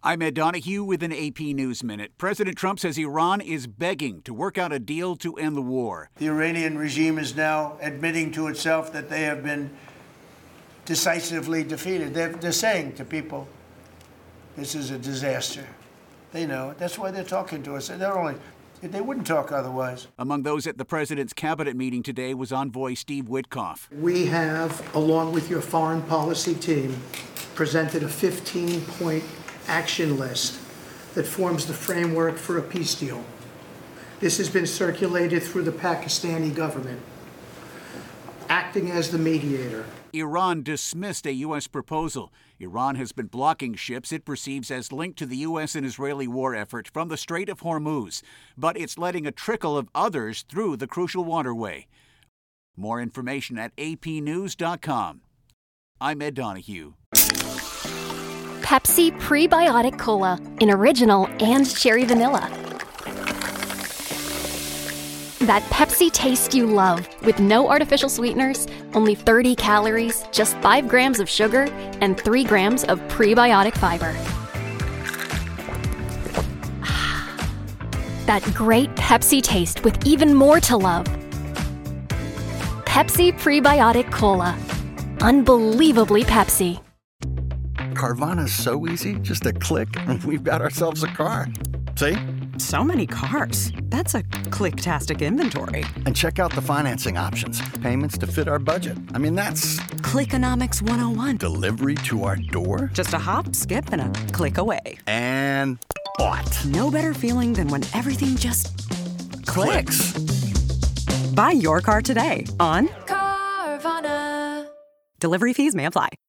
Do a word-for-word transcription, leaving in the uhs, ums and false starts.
I'm Ed Donahue with an A P News Minute. President Trump says Iran is begging to work out a deal to end the war. The Iranian regime is now admitting to itself that they have been decisively defeated. They're, they're saying to people, this is a disaster. They know it. That's why they're talking to us. They're only, they wouldn't talk otherwise. Among those at the president's cabinet meeting today was envoy Steve Witkoff. We have, along with your foreign policy team, presented a fifteen-point action list that forms the framework for a peace deal. This has been circulated through the Pakistani government, acting as the mediator. Iran dismissed a U S proposal. Iran has been blocking ships it perceives as linked to the U S and Israeli war effort from the Strait of Hormuz, but it's letting a trickle of others through the crucial waterway. More information at A P news dot com. I'm Ed Donahue. Pepsi Prebiotic Cola in original and cherry vanilla. That Pepsi taste you love, with no artificial sweeteners, only thirty calories, just five grams of sugar, and three grams of prebiotic fiber. That great Pepsi taste with even more to love. Pepsi Prebiotic Cola. Unbelievably Pepsi. Carvana's so easy, just a click, and we've got ourselves a car. See? So many cars. That's a click-tastic inventory. And check out the financing options. Payments to fit our budget. I mean, that's... Clickonomics one oh one. Delivery to our door? Just a hop, skip, and a click away. And bought. No better feeling than when everything just... clicks. Buy your car today on... Carvana. Delivery fees may apply.